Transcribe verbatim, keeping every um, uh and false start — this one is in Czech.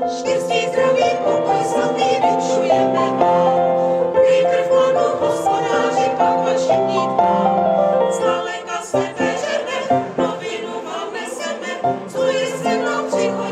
Štěstí, zdraví, pokoj, svatý, vinšujeme vám. Nejprv Panu Hospodáři, pak vašim dítám. Zdaleka se veřeme, novinu vám neseme, co je se mnou přichod.